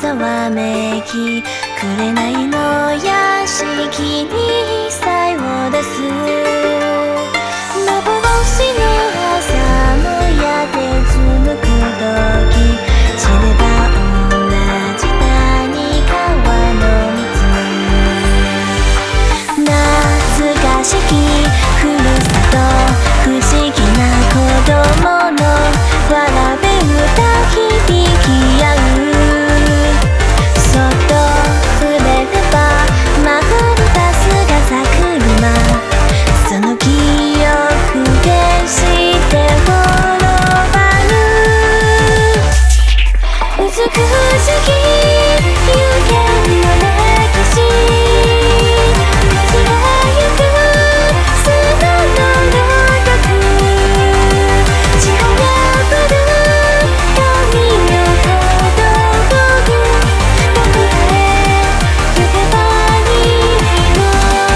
ざわめき紅の屋敷に祭を出す幻の朝もやって紡く時知れば同じ谷川の水懐かしきふるさと不思議な子供のわらべ歌響き合うそっと触れれば曲がるバスが咲く車その記憶決して滅ばぬ美しき有限の歴史移れゆく砂のろごくちはやぶる髪をほどくどこへ行けばいいの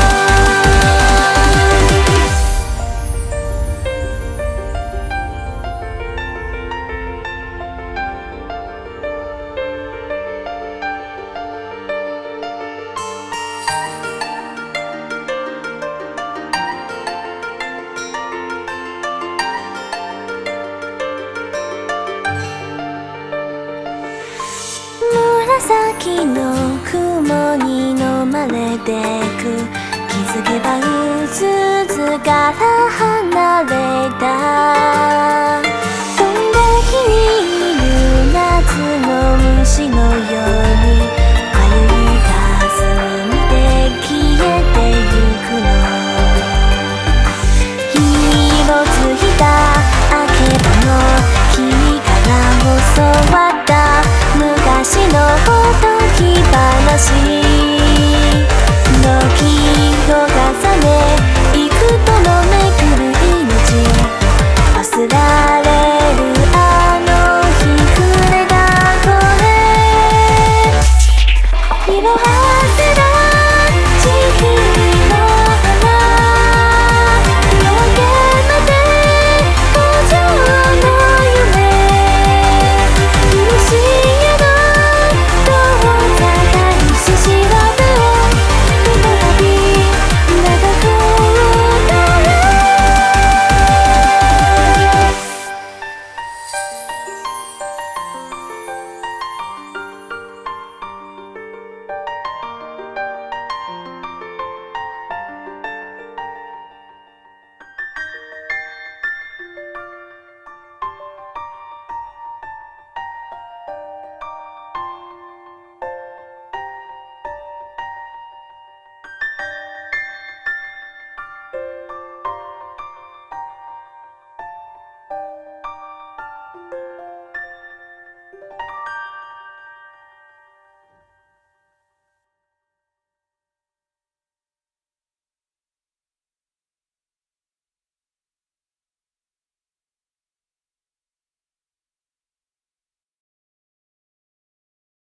紫の雲に飲まれてく気づけばうつつから離れた